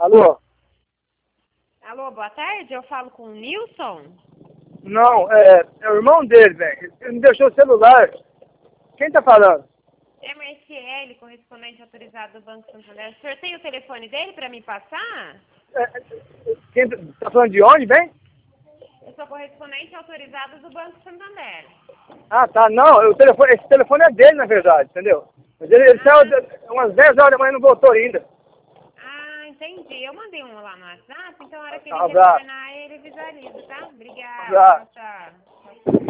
Alô? Alô, boa tarde, eu falo com o Nilson. Não, é o irmão dele, velho. Ele me deixou o celular. Quem tá falando? MSL, correspondente autorizado do Banco Santander. O senhor tem o telefone dele para me passar? Quem tá falando de onde, bem? Eu sou correspondente autorizado do Banco Santander. Ah, tá. Não, esse telefone é dele, na verdade, entendeu? Mas ele saiu umas 10 horas da manhã e não voltou ainda. Ah, entendi. Eu mandei um lá no WhatsApp, então na hora que ele Abraço. retornar, ele visualiza, tá? Obrigada. Abraço. Tchau, tchau.